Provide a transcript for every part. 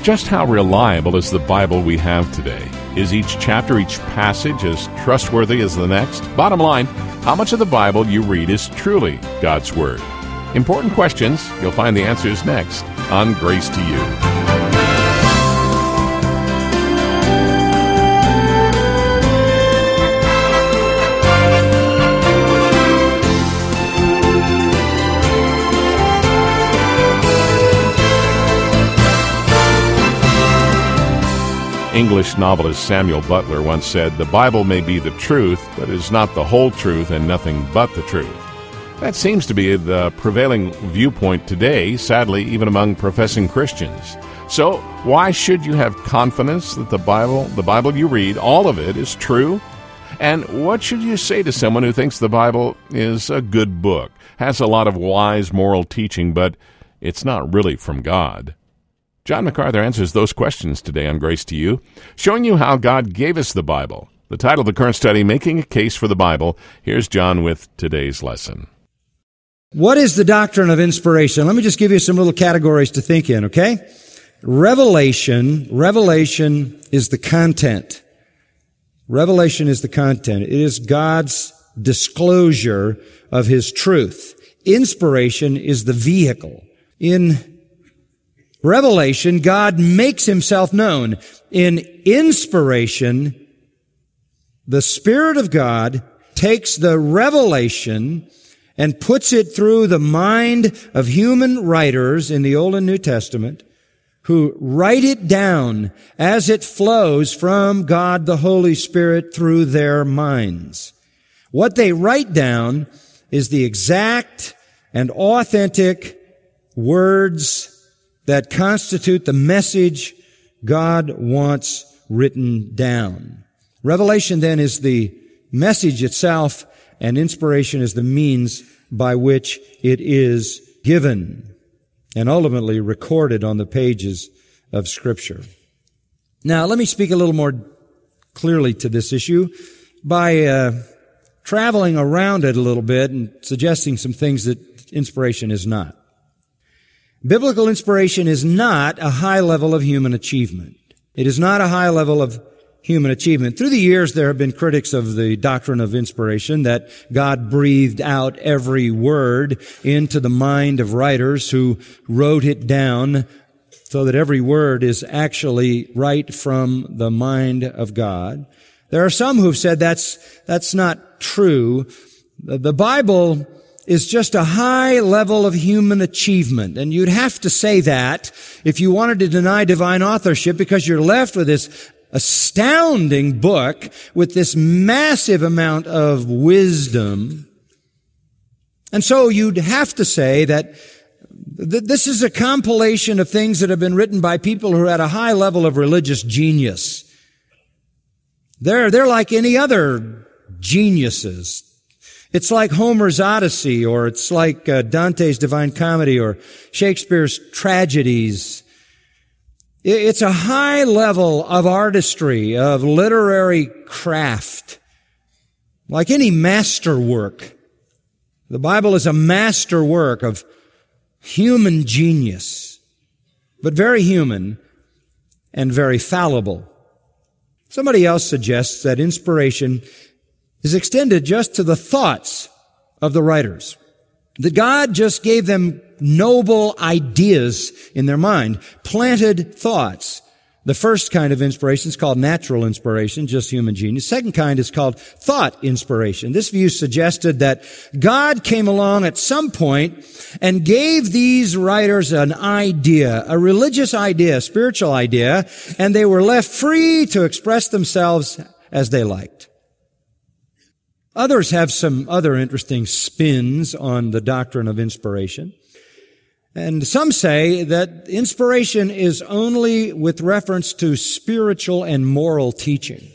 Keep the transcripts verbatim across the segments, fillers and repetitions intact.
Just how reliable is the Bible we have today? Is each chapter, each passage as trustworthy as the next? Bottom line, how much of the Bible you read is truly God's Word? Important questions. You'll find the answers next on Grace to You. English novelist Samuel Butler once said, "The Bible may be the truth, but it is not the whole truth and nothing but the truth." That seems to be the prevailing viewpoint today, sadly, even among professing Christians. So, why should you have confidence that the Bible, the Bible you read, all of it is true? And what should you say to someone who thinks the Bible is a good book, has a lot of wise moral teaching, but it's not really from God? John MacArthur answers those questions today on Grace to You, showing you how God gave us the Bible. The title of the current study, Making a Case for the Bible. Here's John with today's lesson. What is the doctrine of inspiration? Let me just give you some little categories to think in, okay? Revelation, revelation is the content. Revelation is the content. It is God's disclosure of His truth. Inspiration is the vehicle. In Revelation, God makes Himself known. In inspiration, the Spirit of God takes the revelation and puts it through the mind of human writers in the Old and New Testament who write it down as it flows from God the Holy Spirit through their minds. What they write down is the exact and authentic words that constitute the message God wants written down. Revelation then is the message itself, and inspiration is the means by which it is given and ultimately recorded on the pages of Scripture. Now, let me speak a little more clearly to this issue by uh, traveling around it a little bit and suggesting some things that inspiration is not. Biblical inspiration is not a high level of human achievement. It is not a high level of human achievement. Through the years, there have been critics of the doctrine of inspiration, that God breathed out every word into the mind of writers who wrote it down so that every word is actually right from the mind of God. There are some who've said that's, that's not true. The Bible is just a high level of human achievement. And you'd have to say that if you wanted to deny divine authorship, because you're left with this astounding book with this massive amount of wisdom. And so you'd have to say that th- this is a compilation of things that have been written by people who are at a high level of religious genius. They're, they're like any other geniuses. It's like Homer's Odyssey, or it's like uh, Dante's Divine Comedy, or Shakespeare's tragedies. It's a high level of artistry, of literary craft. Like any masterwork. The Bible is a masterwork of human genius, but very human and very fallible. Somebody else suggests that inspiration is extended just to the thoughts of the writers. That God just gave them noble ideas in their mind, planted thoughts. The first kind of inspiration is called natural inspiration, just human genius. Second kind is called thought inspiration. This view suggested that God came along at some point and gave these writers an idea, a religious idea, a spiritual idea, and they were left free to express themselves as they liked. Others have some other interesting spins on the doctrine of inspiration. And some say that inspiration is only with reference to spiritual and moral teaching.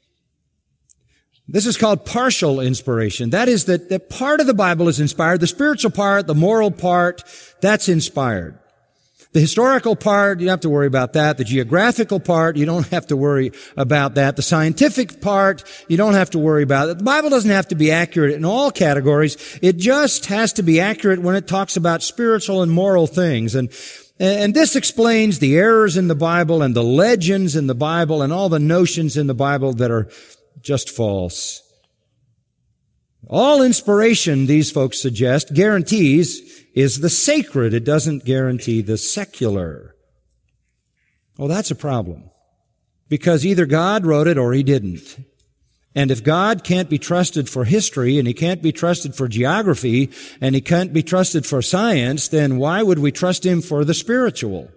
This is called partial inspiration. That is that, that part of the Bible is inspired. The spiritual part, the moral part, that's inspired. The historical part, you don't have to worry about that. The geographical part, you don't have to worry about that. The scientific part, you don't have to worry about it. The Bible doesn't have to be accurate in all categories. It just has to be accurate when it talks about spiritual and moral things. And, and this explains the errors in the Bible and the legends in the Bible and all the notions in the Bible that are just false. All inspiration, these folks suggest, guarantees is the sacred. It doesn't guarantee the secular. Well, that's a problem. Because either God wrote it or He didn't. And if God can't be trusted for history, and He can't be trusted for geography, and He can't be trusted for science, then why would we trust Him for the spiritual?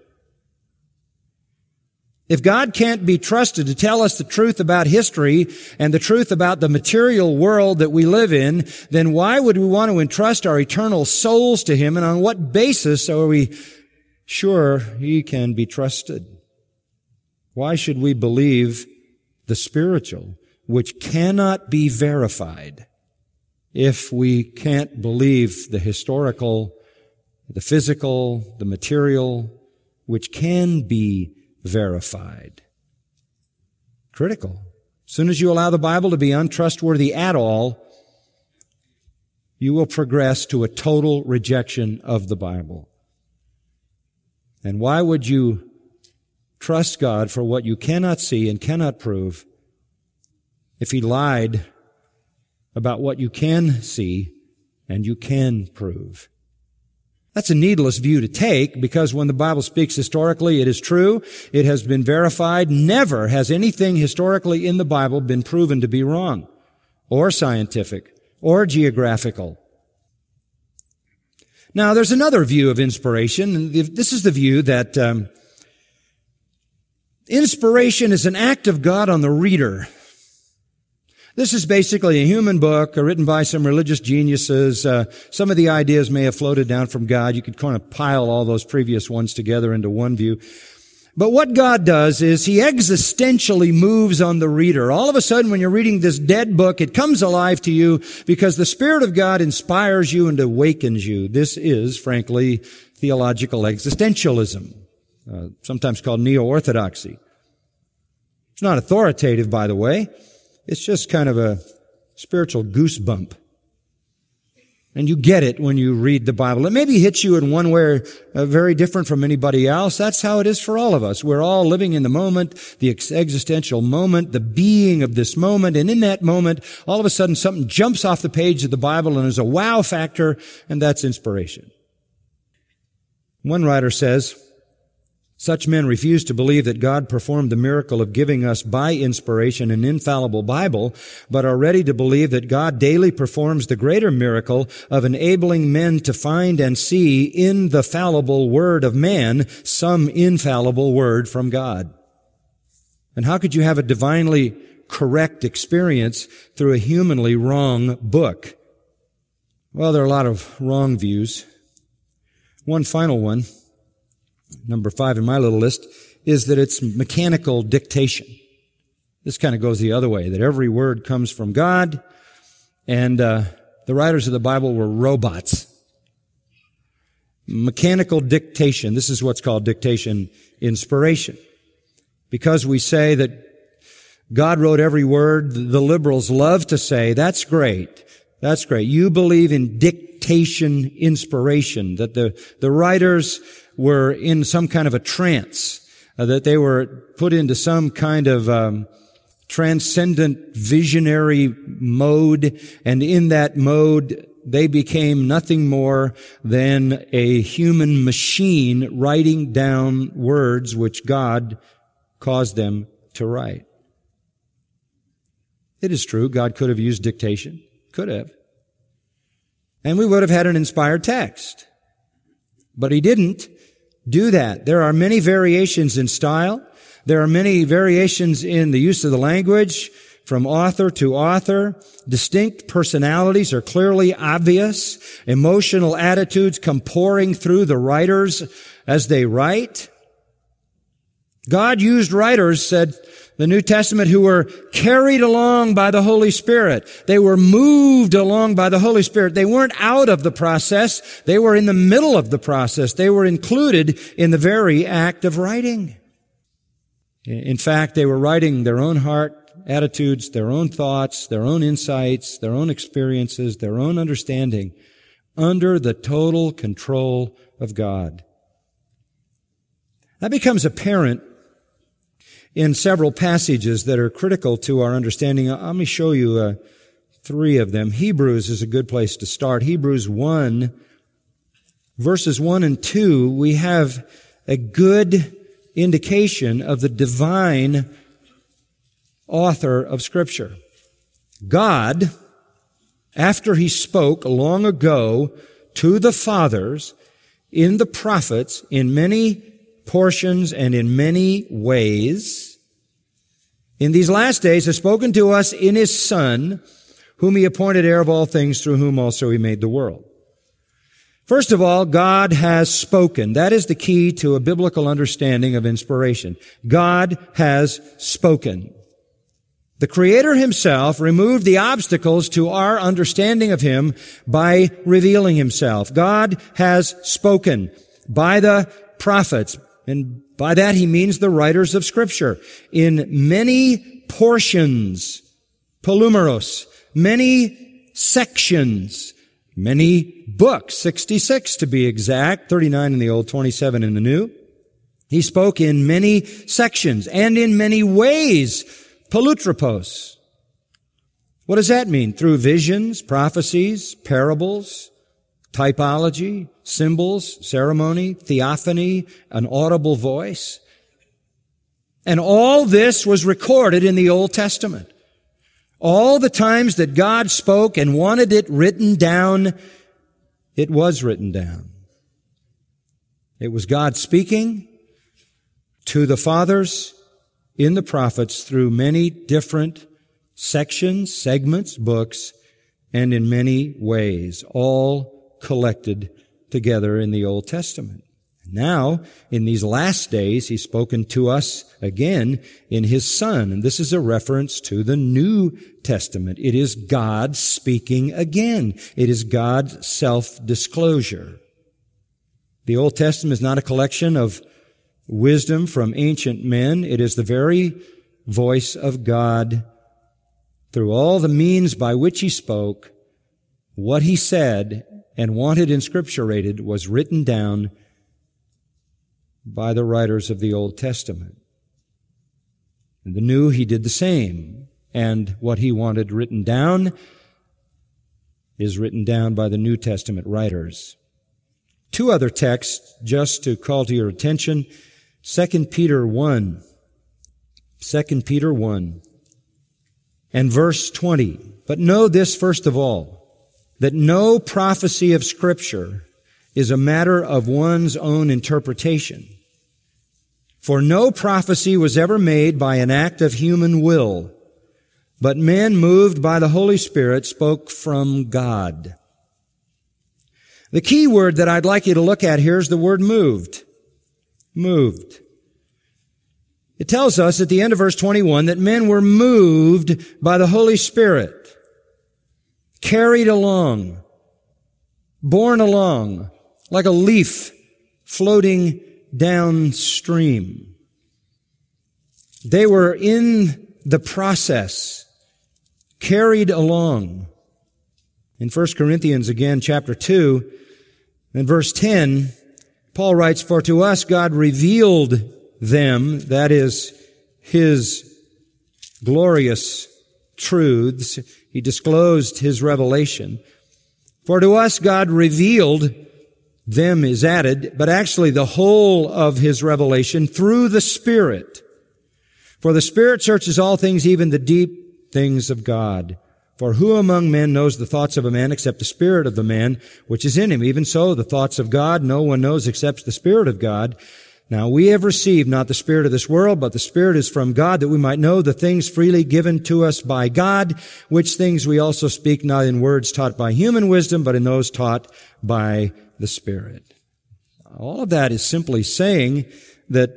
If God can't be trusted to tell us the truth about history and the truth about the material world that we live in, then why would we want to entrust our eternal souls to Him, and on what basis are we sure He can be trusted? Why should we believe the spiritual, which cannot be verified, if we can't believe the historical, the physical, the material, which can be verified? Critical. As soon as you allow the Bible to be untrustworthy at all, you will progress to a total rejection of the Bible. And why would you trust God for what you cannot see and cannot prove if He lied about what you can see and you can prove? That's a needless view to take, because when the Bible speaks historically, it is true. It has been verified. Never has anything historically in the Bible been proven to be wrong, or scientific, or geographical. Now, there's another view of inspiration, and this is the view that um, inspiration is an act of God on the reader. This is basically a human book written by some religious geniuses. Uh, some of the ideas may have floated down from God. You could kind of pile all those previous ones together into one view. But what God does is He existentially moves on the reader. All of a sudden, when you're reading this dead book, it comes alive to you because the Spirit of God inspires you and awakens you. This is, frankly, theological existentialism, uh, sometimes called neo-orthodoxy. It's not authoritative, by the way. It's just kind of a spiritual goosebump. And you get it when you read the Bible. It maybe hits you in one way uh, very different from anybody else. That's how it is for all of us. We're all living in the moment, the ex- existential moment, the being of this moment. And in that moment, all of a sudden something jumps off the page of the Bible and there's a wow factor, and that's inspiration. One writer says, such men refuse to believe that God performed the miracle of giving us by inspiration an infallible Bible, but are ready to believe that God daily performs the greater miracle of enabling men to find and see in the fallible word of man some infallible word from God. And how could you have a divinely correct experience through a humanly wrong book? Well, there are a lot of wrong views. One final one, number five in my little list, is that it's mechanical dictation. This kind of goes the other way, that every word comes from God, and uh, the writers of the Bible were robots. Mechanical dictation. This is what's called dictation inspiration. Because we say that God wrote every word, the liberals love to say, that's great. That's great. You believe in dictation inspiration, that the, the writers were in some kind of a trance, uh, that they were put into some kind of um, transcendent visionary mode, and in that mode they became nothing more than a human machine writing down words which God caused them to write. It is true, God could have used dictation. Could have. And we would have had an inspired text. But He didn't do that. There are many variations in style. There are many variations in the use of the language from author to author. Distinct personalities are clearly obvious. Emotional attitudes come pouring through the writers as they write. God used writers, said the New Testament, who were carried along by the Holy Spirit. They were moved along by the Holy Spirit. They weren't out of the process. They were in the middle of the process. They were included in the very act of writing. In fact, they were writing their own heart attitudes, their own thoughts, their own insights, their own experiences, their own understanding under the total control of God. That becomes apparent in several passages that are critical to our understanding. Let me show you uh, three of them. Hebrews is a good place to start. Hebrews one, verses one and two, we have a good indication of the divine author of Scripture. God, after He spoke long ago to the fathers in the prophets in many portions and in many ways, in these last days has spoken to us in His Son, whom He appointed heir of all things, through whom also He made the world. First of all, God has spoken. That is the key to a biblical understanding of inspiration. God has spoken. The Creator Himself removed the obstacles to our understanding of Him by revealing Himself. God has spoken by the prophets, and by that He means the writers of Scripture, in many portions, polumeros, many sections, many books, sixty-six to be exact, thirty-nine in the Old, twenty-seven in the New. He spoke in many sections and in many ways, polutropos. What does that mean? Through visions, prophecies, parables, typology, symbols, ceremony, theophany, an audible voice. And all this was recorded in the Old Testament. All the times that God spoke and wanted it written down, it was written down. It was God speaking to the fathers in the prophets through many different sections, segments, books, and in many ways, all collected together in the Old Testament. Now, in these last days, He's spoken to us again in His Son, and this is a reference to the New Testament. It is God speaking again. It is God's self-disclosure. The Old Testament is not a collection of wisdom from ancient men. It is the very voice of God through all the means by which He spoke. What He said and wanted inscripturated was written down by the writers of the Old Testament. In the New, He did the same. And what He wanted written down is written down by the New Testament writers. Two other texts just to call to your attention. Second Peter one. Second Peter one. And verse twenty. But know this first of all, that no prophecy of Scripture is a matter of one's own interpretation. For no prophecy was ever made by an act of human will, but men moved by the Holy Spirit spoke from God. The key word that I'd like you to look at here is the word moved. Moved. It tells us at the end of verse twenty-one that men were moved by the Holy Spirit, carried along, borne along, like a leaf floating downstream. They were in the process, carried along. In First Corinthians again, chapter two, and verse ten, Paul writes, "For to us God revealed them," that is, His glorious truths. He disclosed His revelation. "For to us God revealed," them is added, but actually the whole of His revelation through the Spirit. "For the Spirit searches all things, even the deep things of God. For who among men knows the thoughts of a man except the spirit of the man which is in him? Even so, the thoughts of God no one knows except the Spirit of God. Now we have received not the spirit of this world, but the Spirit is from God, that we might know the things freely given to us by God, which things we also speak not in words taught by human wisdom, but in those taught by the Spirit." All of that is simply saying that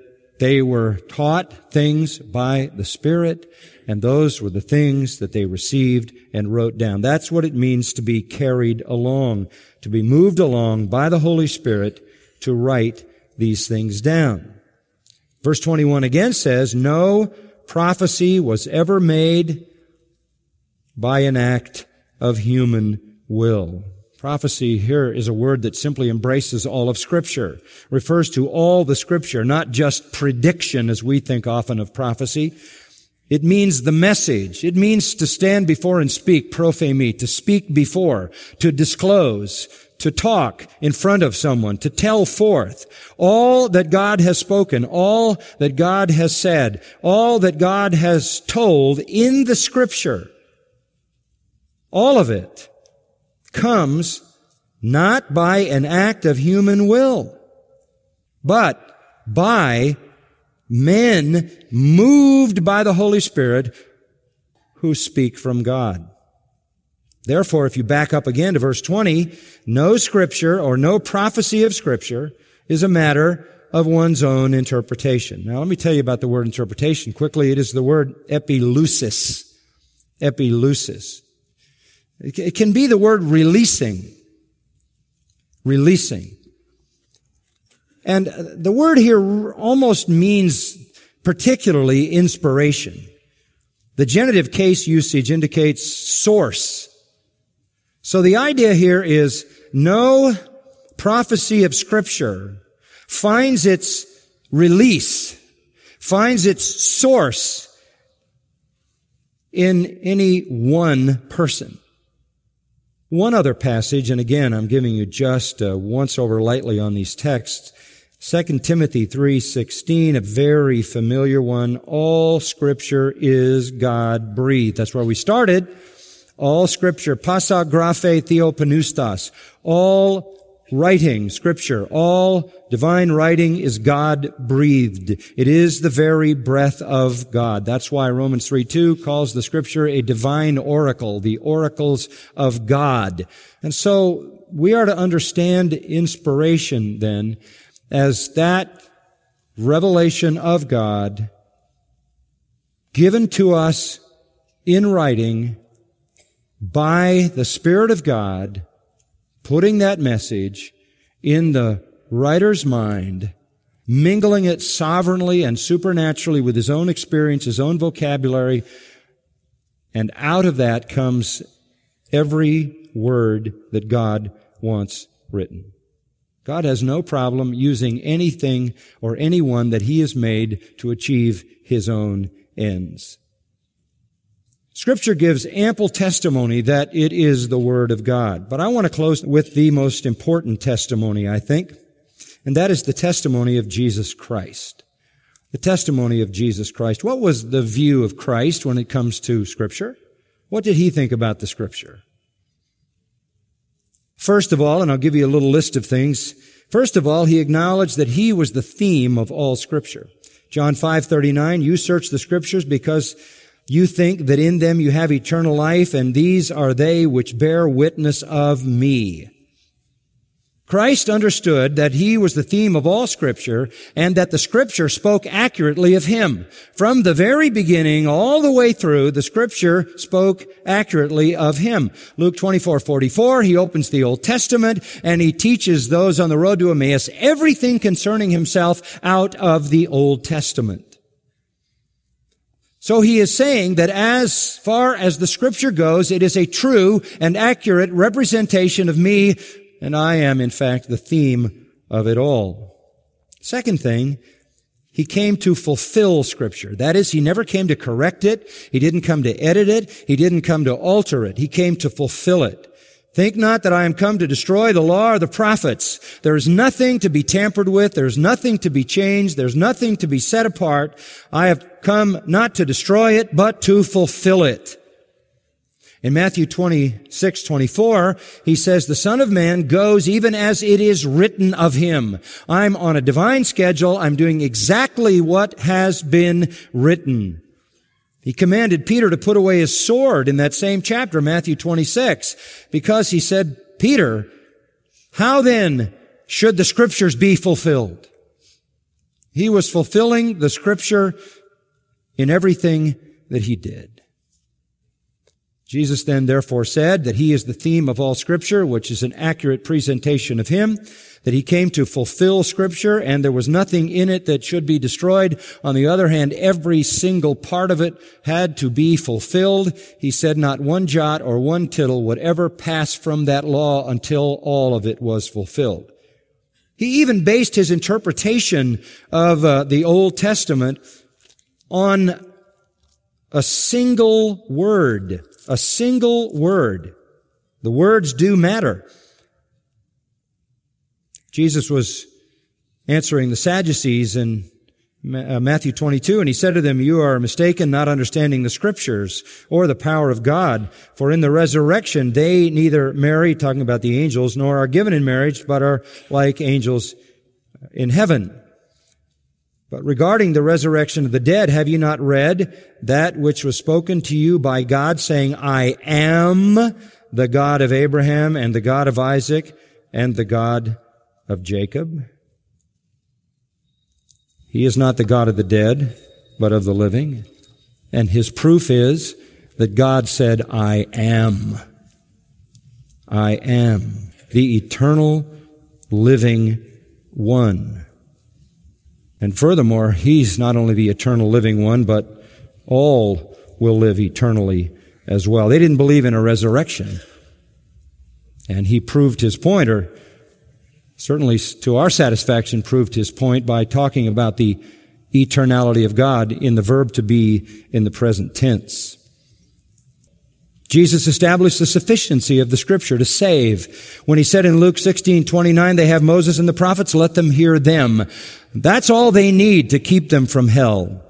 they were taught things by the Spirit, and those were the things that they received and wrote down. That's what it means to be carried along, to be moved along by the Holy Spirit to write these things down. Verse twenty-one again says, no prophecy was ever made by an act of human will. Prophecy here is a word that simply embraces all of Scripture, refers to all the Scripture, not just prediction as we think often of prophecy. It means the message. It means to stand before and speak, prophemi, to speak before, to disclose, to talk in front of someone, to tell forth all that God has spoken, all that God has said, all that God has told in the Scripture. All of it comes not by an act of human will, but by men moved by the Holy Spirit who speak from God. Therefore, if you back up again to verse twenty, no Scripture or no prophecy of Scripture is a matter of one's own interpretation. Now, let me tell you about the word interpretation quickly. It is the word epileusis. Epileusis. It can be the word releasing. Releasing. And the word here almost means particularly inspiration. The genitive case usage indicates source. So the idea here is no prophecy of Scripture finds its release, finds its source in any one person. One other passage, and again, I'm giving you just a once over lightly on these texts, Second Timothy three sixteen, a very familiar one. All Scripture is God-breathed. That's where we started. All Scripture, pasa graphe theopneustos. All writing, Scripture, all divine writing is God-breathed. It is the very breath of God. That's why Romans three two calls the Scripture a divine oracle, the oracles of God. And so we are to understand inspiration then as that revelation of God given to us in writing by the Spirit of God, putting that message in the writer's mind, mingling it sovereignly and supernaturally with his own experience, his own vocabulary, and out of that comes every word that God wants written. God has no problem using anything or anyone that He has made to achieve His own ends. Scripture gives ample testimony that it is the Word of God. But I want to close with the most important testimony, I think, and that is the testimony of Jesus Christ. The testimony of Jesus Christ. What was the view of Christ when it comes to Scripture? What did He think about the Scripture? First of all, and I'll give you a little list of things. First of all, He acknowledged that He was the theme of all Scripture. John five thirty-nine, you search the Scriptures because you think that in them you have eternal life, and these are they which bear witness of me. Christ understood that He was the theme of all Scripture and that the Scripture spoke accurately of Him. From the very beginning all the way through, the Scripture spoke accurately of Him. Luke twenty-four forty-four, He opens the Old Testament and He teaches those on the road to Emmaus everything concerning Himself out of the Old Testament. So He is saying that as far as the Scripture goes, it is a true and accurate representation of me, and I am, in fact, the theme of it all. Second thing, He came to fulfill Scripture. That is, He never came to correct it. He didn't come to edit it. He didn't come to alter it. He came to fulfill it. Think not that I am come to destroy the law or the prophets. There is nothing to be tampered with. There's nothing to be changed. There's nothing to be set apart. I have come not to destroy it, but to fulfill it. In Matthew twenty-six twenty-four, He says, the Son of Man goes even as it is written of Him. I'm on a divine schedule. I'm doing exactly what has been written. He commanded Peter to put away his sword in that same chapter, Matthew twenty-six, because He said, Peter, how then should the Scriptures be fulfilled? He was fulfilling the Scripture in everything that he did. Jesus then therefore said that he is the theme of all Scripture, which is an accurate presentation of him, that he came to fulfill Scripture, and there was nothing in it that should be destroyed. On the other hand, every single part of it had to be fulfilled. He said not one jot or one tittle would ever pass from that law until all of it was fulfilled. He even based his interpretation of uh, the Old Testament on a single word. A single word. The words do matter. Jesus was answering the Sadducees in Matthew twenty-two, and he said to them, "You are mistaken, not understanding the Scriptures or the power of God. For in the resurrection they neither marry," talking about the angels, "nor are given in marriage, but are like angels in heaven. But regarding the resurrection of the dead, have you not read that which was spoken to you by God, saying, I am the God of Abraham and the God of Isaac and the God of Jacob? He is not the God of the dead, but of the living. And his proof is that God said, I am. I am the eternal living one. And furthermore, he's not only the eternal living one, but all will live eternally as well. They didn't believe in a resurrection. And he proved his point, or certainly to our satisfaction proved his point, by talking about the eternality of God in the verb to be in the present tense. Jesus established the sufficiency of the Scripture to save. When he said in Luke sixteen twenty-nine, they have Moses and the prophets, let them hear them. That's all they need to keep them from hell.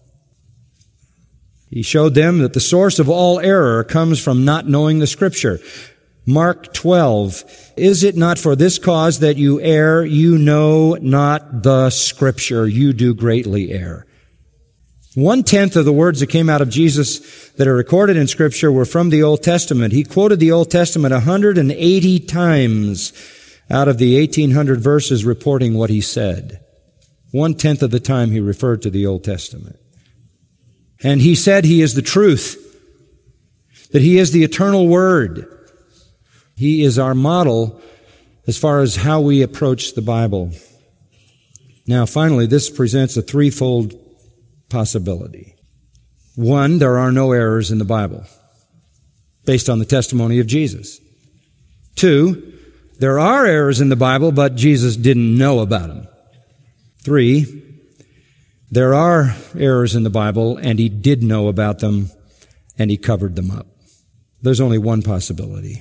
He showed them that the source of all error comes from not knowing the Scripture. Mark twelve, is it not for this cause that you err? You know not the Scripture. You do greatly err. One-tenth of the words that came out of Jesus that are recorded in Scripture were from the Old Testament. He quoted the Old Testament one hundred eighty times out of the eighteen hundred verses reporting what he said. One-tenth of the time he referred to the Old Testament. And he said he is the truth, that he is the eternal Word. He is our model as far as how we approach the Bible. Now, finally, this presents a threefold possibility. One, there are no errors in the Bible, based on the testimony of Jesus. Two, there are errors in the Bible, but Jesus didn't know about them. Three, there are errors in the Bible, and he did know about them, and he covered them up. There's only one possibility.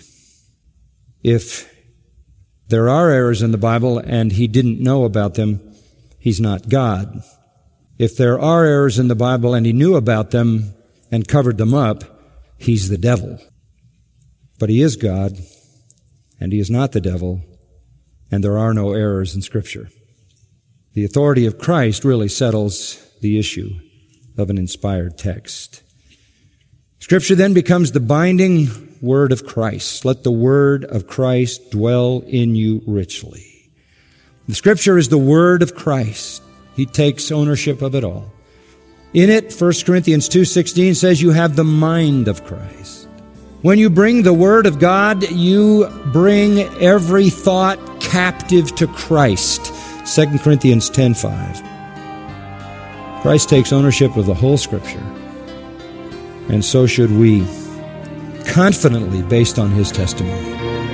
If there are errors in the Bible, and he didn't know about them, he's not God. If there are errors in the Bible and he knew about them and covered them up, he's the devil. But he is God, and he is not the devil, and there are no errors in Scripture. The authority of Christ really settles the issue of an inspired text. Scripture then becomes the binding word of Christ. Let the word of Christ dwell in you richly. The Scripture is the word of Christ. He takes ownership of it all. In it, First Corinthians two sixteen says you have the mind of Christ. When you bring the Word of God, you bring every thought captive to Christ. Second Corinthians ten five. Christ takes ownership of the whole Scripture. And so should we, confidently based on his testimony.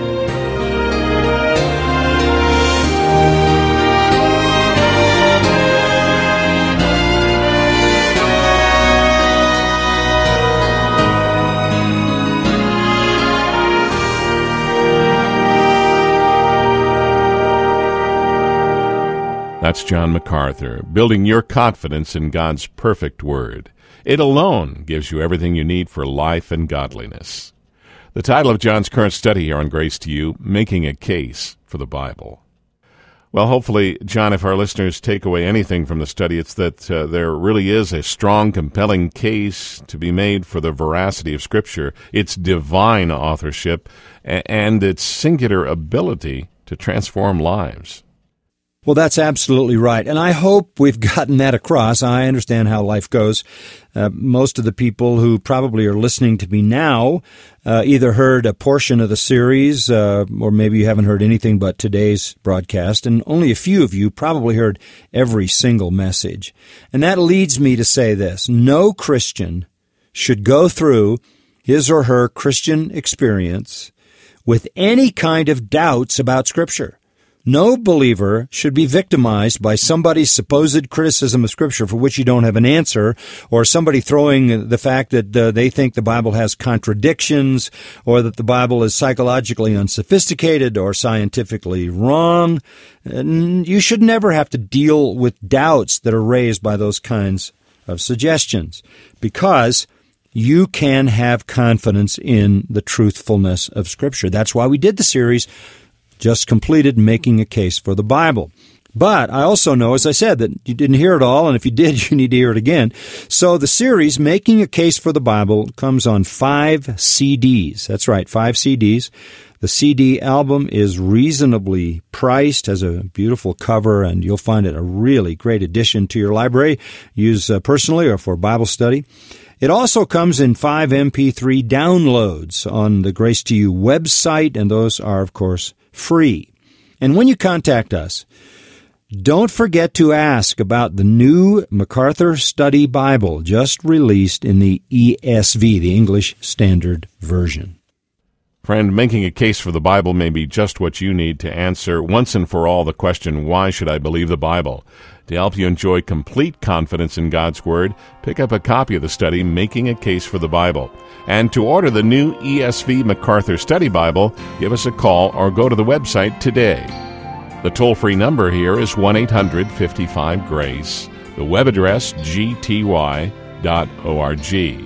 That's John MacArthur, building your confidence in God's perfect Word. It alone gives you everything you need for life and godliness. The title of John's current study here on Grace to You, Making a Case for the Bible. Well, hopefully, John, if our listeners take away anything from the study, it's that uh, there really is a strong, compelling case to be made for the veracity of Scripture, its divine authorship, and its singular ability to transform lives. Well, that's absolutely right. And I hope we've gotten that across. I understand how life goes. Uh, most of the people who probably are listening to me now uh, either heard a portion of the series, uh, or maybe you haven't heard anything but today's broadcast. And only a few of you probably heard every single message. And that leads me to say this. No Christian should go through his or her Christian experience with any kind of doubts about Scripture. No believer should be victimized by somebody's supposed criticism of Scripture for which you don't have an answer, or somebody throwing the fact that uh, they think the Bible has contradictions, or that the Bible is psychologically unsophisticated or scientifically wrong. And you should never have to deal with doubts that are raised by those kinds of suggestions, because you can have confidence in the truthfulness of Scripture. That's why we did the series just completed, Making a Case for the Bible. But I also know, as I said, that you didn't hear it all, and if you did, you need to hear it again. So the series, Making a Case for the Bible, comes on five C Ds. That's right, five C Ds. The C D album is reasonably priced, has a beautiful cover, and you'll find it a really great addition to your library. Use uh, personally or for Bible study. It also comes in five M P three downloads on the Grace to You website, and those are, of course, free. And when you contact us, don't forget to ask about the new MacArthur Study Bible just released in the E S V, the English Standard Version. Friend, making a case for the Bible may be just what you need to answer once and for all the question, why should I believe the Bible? To help you enjoy complete confidence in God's Word, pick up a copy of the study, Making a Case for the Bible. And to order the new E S V MacArthur Study Bible, give us a call or go to the website today. The toll-free number here is one eight hundred fifty-five GRACE. The web address, g t y dot org.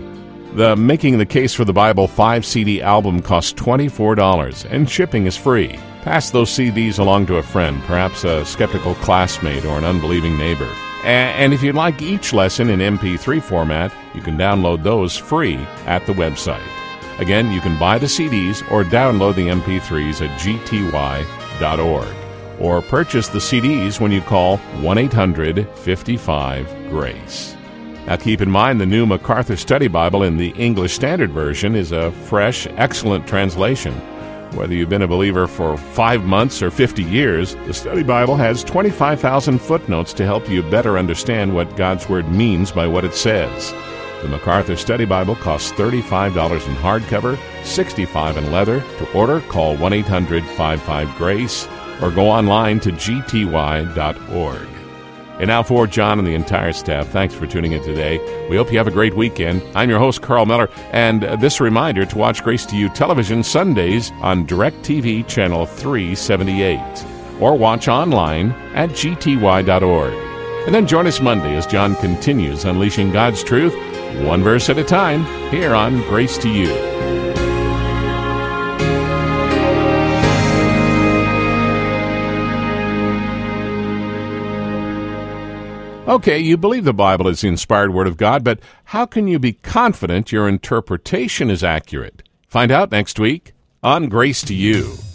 The Making the Case for the Bible five C D album costs twenty-four dollars, and shipping is free. Pass those C Ds along to a friend, perhaps a skeptical classmate or an unbelieving neighbor. And if you'd like each lesson in M P three format, you can download those free at the website. Again, you can buy the C Ds or download the M P threes at g t y dot org. Or purchase the C Ds when you call one eight hundred fifty-five GRACE. Now keep in mind the new MacArthur Study Bible in the English Standard Version is a fresh, excellent translation. Whether you've been a believer for five months or fifty years, the Study Bible has twenty-five thousand footnotes to help you better understand what God's Word means by what it says. The MacArthur Study Bible costs thirty-five dollars in hardcover, sixty-five dollars in leather. To order, call one eight hundred fifty-five GRACE or go online to g t y dot org. And now for John and the entire staff, thanks for tuning in today. We hope you have a great weekend. I'm your host, Carl Miller, and this reminder to watch Grace to You television Sundays on DirecTV Channel three seventy-eight, or watch online at g t y dot org. And then join us Monday as John continues unleashing God's truth, one verse at a time, here on Grace to You. Okay, you believe the Bible is the inspired Word of God, but how can you be confident your interpretation is accurate? Find out next week on Grace to You.